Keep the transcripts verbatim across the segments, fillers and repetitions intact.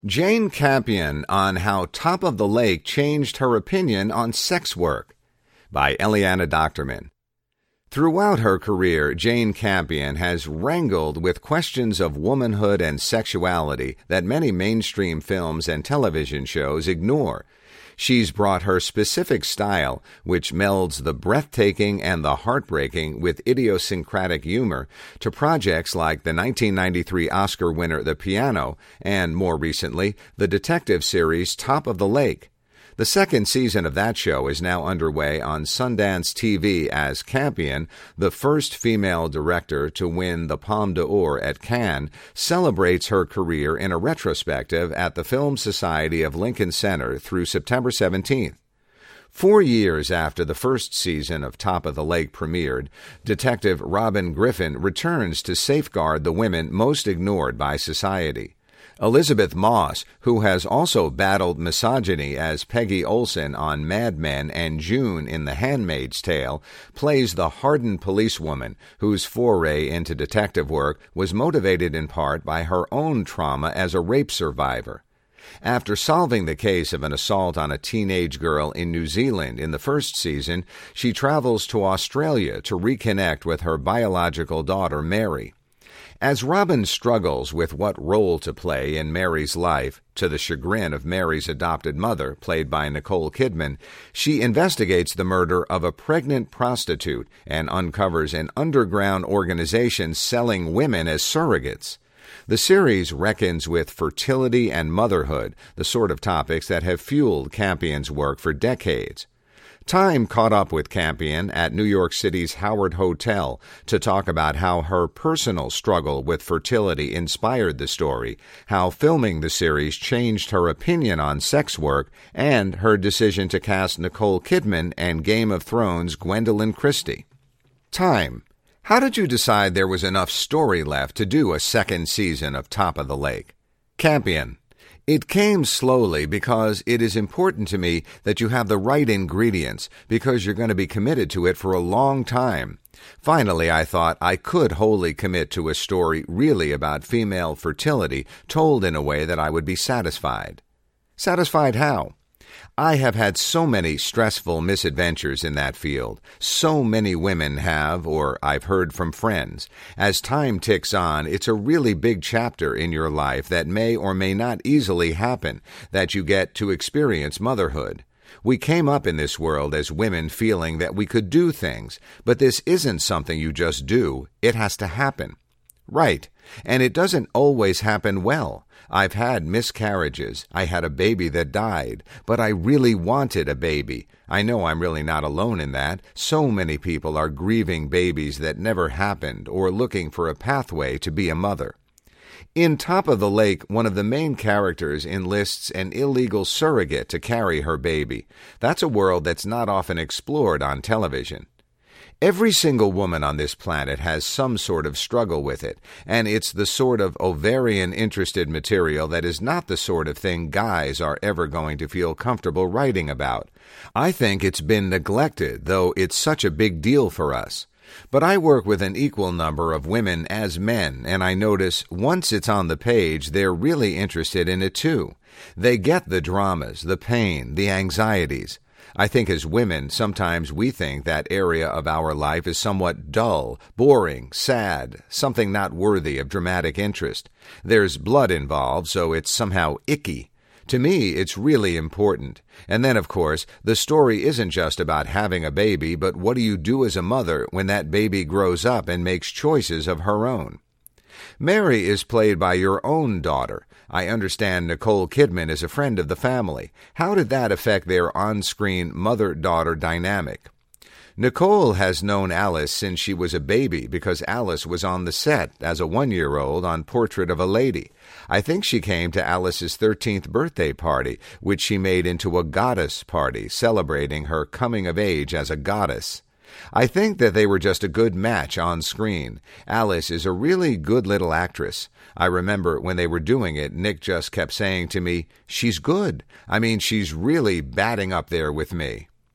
Jane Campion on how Top of the Lake changed her opinion on sex work, by Eliana Doctorman. Throughout her career, Jane Campion has wrangled with questions of womanhood and sexuality that many mainstream films and television shows ignore. She's brought her specific style, which melds the breathtaking and the heartbreaking with idiosyncratic humor, to projects like the nineteen ninety-three Oscar winner The Piano and, more recently, the detective series Top of the Lake. The second season of that show is now underway on Sundance T V as Campion, the first female director to win the Palme d'Or at Cannes, celebrates her career in a retrospective at the Film Society of Lincoln Center through September seventeenth. Four years after the first season of Top of the Lake premiered, Detective Robin Griffin returns to safeguard the women most ignored by society. Elizabeth Moss, who has also battled misogyny as Peggy Olson on Mad Men and June in The Handmaid's Tale, plays the hardened policewoman whose foray into detective work was motivated in part by her own trauma as a rape survivor. After solving the case of an assault on a teenage girl in New Zealand in the first season, she travels to Australia to reconnect with her biological daughter, Mary. As Robin struggles with what role to play in Mary's life, to the chagrin of Mary's adopted mother, played by Nicole Kidman, she investigates the murder of a pregnant prostitute and uncovers an underground organization selling women as surrogates. The series reckons with fertility and motherhood, the sort of topics that have fueled Campion's work for decades. Time caught up with Campion at New York City's Howard Hotel to talk about how her personal struggle with fertility inspired the story, how filming the series changed her opinion on sex work, and her decision to cast Nicole Kidman and Game of Thrones' Gwendoline Christie. Time. How did you decide there was enough story left to do a second season of Top of the Lake? Campion. It came slowly because it is important to me that you have the right ingredients because you're going to be committed to it for a long time. Finally, I thought I could wholly commit to a story really about female fertility told in a way that I would be satisfied. Satisfied how? I have had so many stressful misadventures in that field. So many women have, or I've heard from friends. As time ticks on, it's a really big chapter in your life that may or may not easily happen, that you get to experience motherhood. We came up in this world as women feeling that we could do things, but this isn't something you just do. It has to happen. Right, and it doesn't always happen well. I've had miscarriages. I had a baby that died, but I really wanted a baby. I know I'm really not alone in that. So many people are grieving babies that never happened or looking for a pathway to be a mother. In Top of the Lake, one of the main characters enlists an illegal surrogate to carry her baby. That's a world that's not often explored on television. Every single woman on this planet has some sort of struggle with it, and it's the sort of ovarian-interested material that is not the sort of thing guys are ever going to feel comfortable writing about. I think it's been neglected, though it's such a big deal for us. But I work with an equal number of women as men, and I notice once it's on the page, they're really interested in it too. They get the dramas, the pain, the anxieties. I think as women, sometimes we think that area of our life is somewhat dull, boring, sad, something not worthy of dramatic interest. There's blood involved, so it's somehow icky. To me, it's really important. And then, of course, the story isn't just about having a baby, but what do you do as a mother when that baby grows up and makes choices of her own? Mary is played by your own daughter. I understand Nicole Kidman is a friend of the family. How did that affect their on-screen mother-daughter dynamic? Nicole has known Alice since she was a baby because Alice was on the set as a one-year-old on Portrait of a Lady. I think she came to Alice's thirteenth birthday party, which she made into a goddess party, celebrating her coming of age as a goddess. I think that they were just a good match on screen. Alice is a really good little actress. I remember when they were doing it, Nick just kept saying to me, "She's good. I mean, she's really batting up there with me."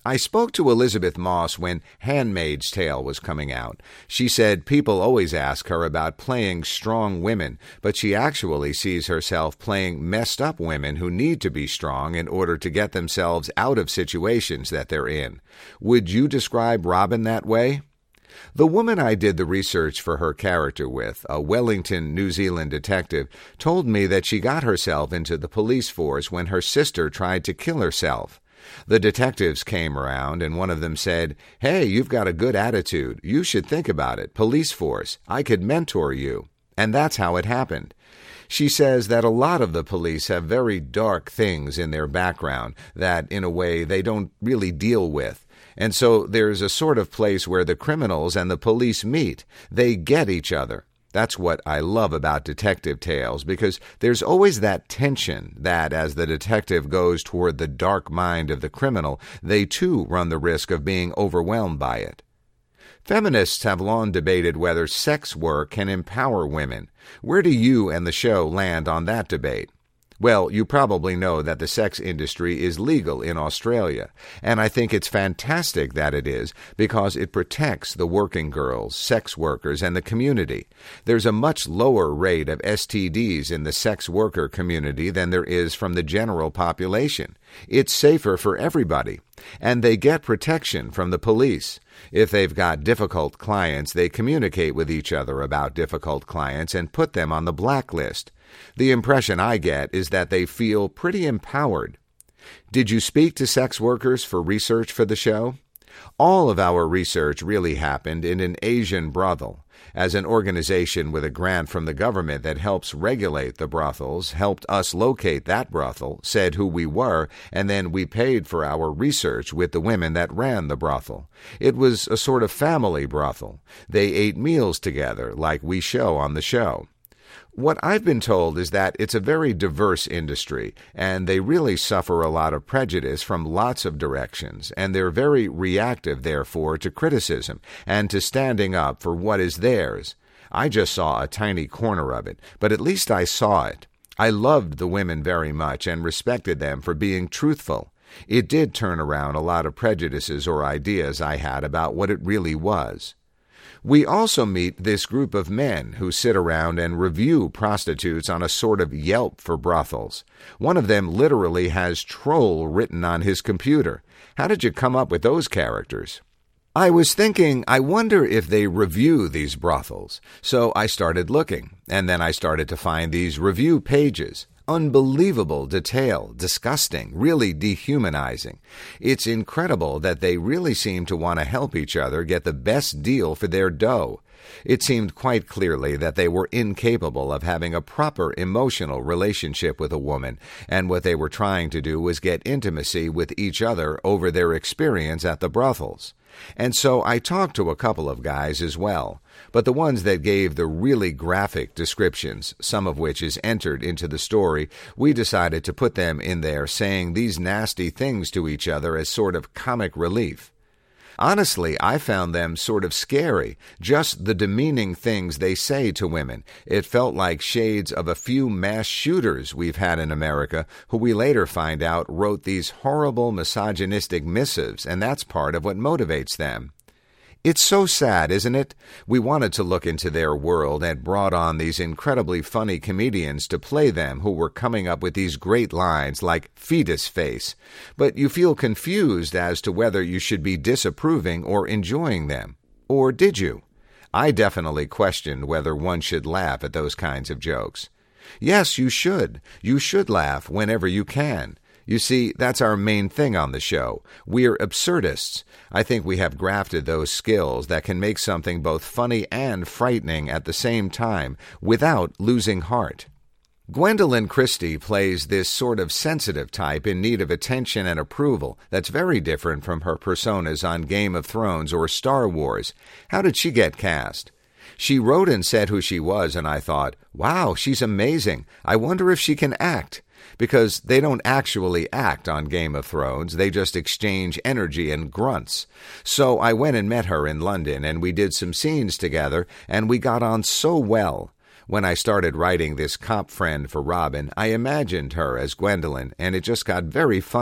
I spoke to Elizabeth Moss when Handmaid's Tale was coming out. She said people always ask her about playing strong women, but she actually sees herself playing messed up women who need to be strong in order to get themselves out of situations that they're in. Would you describe Robin that way? The woman I did the research for her character with, a Wellington, New Zealand detective, told me that she got herself into the police force when her sister tried to kill herself. The detectives came around, and one of them said, "Hey, you've got a good attitude. You should think about it. Police force. I could mentor you." And that's how it happened. She says that a lot of the police have very dark things in their background that, in a way, they don't really deal with. And so there's a sort of place where the criminals and the police meet. They get each other. That's what I love about detective tales, because there's always that tension that as the detective goes toward the dark mind of the criminal, they too run the risk of being overwhelmed by it. Feminists have long debated whether sex work can empower women. Where do you and the show land on that debate? Well, you probably know that the sex industry is legal in Australia, and I think it's fantastic that it is because it protects the working girls, sex workers, and the community. There's a much lower rate of S T Ds in the sex worker community than there is from the general population. It's safer for everybody, and they get protection from the police. If they've got difficult clients, they communicate with each other about difficult clients and put them on the blacklist. The impression I get is that they feel pretty empowered. Did you speak to sex workers for research for the show? All of our research really happened in an Asian brothel, as an organization with a grant from the government that helps regulate the brothels helped us locate that brothel, said who we were, and then we paid for our research with the women that ran the brothel. It was a sort of family brothel. They ate meals together, like we show on the show. What I've been told is that it's a very diverse industry, and they really suffer a lot of prejudice from lots of directions, and they're very reactive, therefore, to criticism and to standing up for what is theirs. I just saw a tiny corner of it, but at least I saw it. I loved the women very much and respected them for being truthful. It did turn around a lot of prejudices or ideas I had about what it really was. We also meet this group of men who sit around and review prostitutes on a sort of Yelp for brothels. One of them literally has troll written on his computer. How did you come up with those characters? I was thinking, I wonder if they review these brothels. So I started looking, and then I started to find these review pages. Unbelievable detail, disgusting, really dehumanizing. It's incredible that they really seem to want to help each other get the best deal for their dough. It seemed quite clearly that they were incapable of having a proper emotional relationship with a woman, and what they were trying to do was get intimacy with each other over their experience at the brothels. And so I talked to a couple of guys as well, but the ones that gave the really graphic descriptions, some of which is entered into the story, we decided to put them in there saying these nasty things to each other as sort of comic relief. Honestly, I found them sort of scary, just the demeaning things they say to women. It felt like shades of a few mass shooters we've had in America, who we later find out wrote these horrible misogynistic missives, and that's part of what motivates them. It's so sad, isn't it? We wanted to look into their world and brought on these incredibly funny comedians to play them who were coming up with these great lines like fetus face. But you feel confused as to whether you should be disapproving or enjoying them. Or did you? I definitely questioned whether one should laugh at those kinds of jokes. Yes, you should. You should laugh whenever you can. You see, that's our main thing on the show. We're absurdists. I think we have grafted those skills that can make something both funny and frightening at the same time without losing heart. Gwendoline Christie plays this sort of sensitive type in need of attention and approval that's very different from her personas on Game of Thrones or Star Wars. How did she get cast? She wrote and said who she was, and I thought, wow, she's amazing. I wonder if she can act. Because they don't actually act on Game of Thrones, they just exchange energy and grunts. So I went and met her in London, and we did some scenes together, and we got on so well. When I started writing this cop friend for Robin, I imagined her as Gwendoline, and it just got very funny,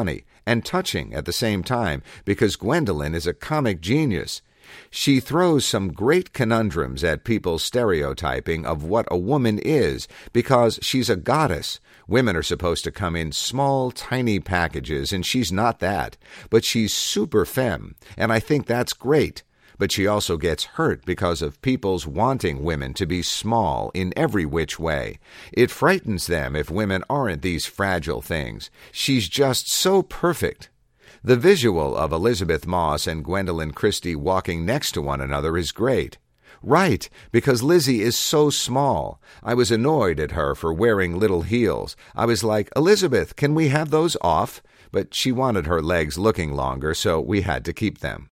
and touching at the same time because Gwendolyn is a comic genius. She throws some great conundrums at people's stereotyping of what a woman is because she's a goddess. Women are supposed to come in small, tiny packages, and she's not that. But she's super femme, and I think that's great. But she also gets hurt because of people's wanting women to be small in every which way. It frightens them if women aren't these fragile things. She's just so perfect. The visual of Elizabeth Moss and Gwendolyn Christie walking next to one another is great. Right, because Lizzie is so small. I was annoyed at her for wearing little heels. I was like, Elizabeth, can we have those off? But she wanted her legs looking longer, so we had to keep them.